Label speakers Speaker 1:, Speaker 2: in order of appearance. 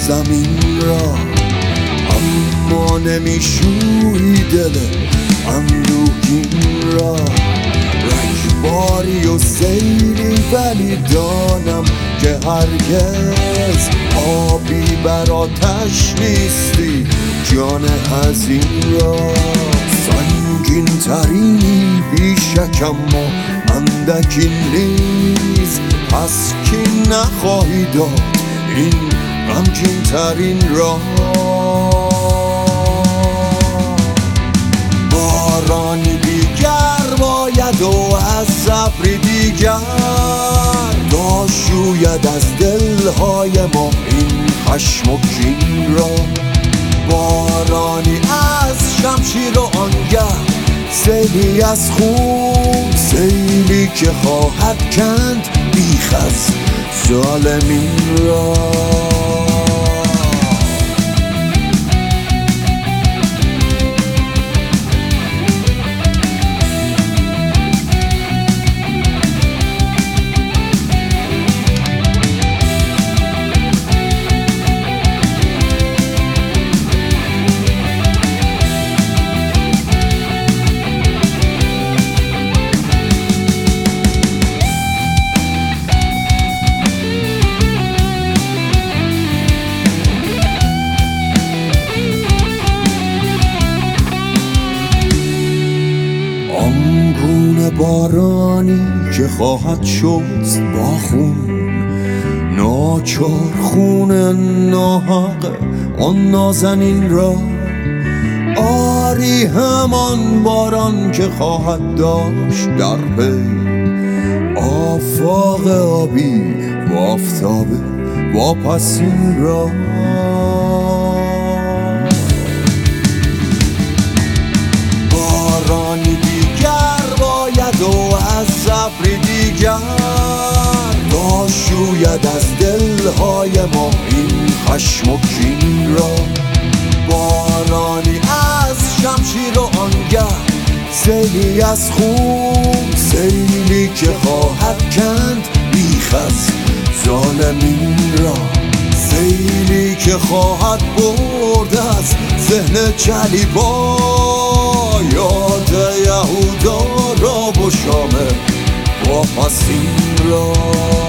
Speaker 1: زمین را، اما نمیشوی دل اندوهگین را. رگباری و سیلی ولی دانم که هرگز آبی بر آتش نیستی جان حزین را. سنگین ترینی بیشک اما اندکی نیز، پس کی نخواهی داد این غمگین ترین را. بارانی دیگر باید و از ابری دیگر تا شوید از دلهای ما این خشم و کین را. بارانی از شمشیر و آنگه سیلی از خون، سیلی که خواهد کند بیخ از ظالمین را. آنگونه بارانی که خواهد شست با خون، ناچار خون ناحق آن نازنین را. آری همان باران که خواهد داشت در پی آفاق آبی و آفتاب واپسین را. بارانی دیگر باید و از ابری دیگر تا شوید از دلهای ما این خشم و کین را. بارانی از شمشیر و آنگه سیلی از خون، سیلی که خواهد کند بیخ از ظالمین را. سیلی که خواهد برد از ذهن چلیپا یاد یهودا را و شام واپسین را.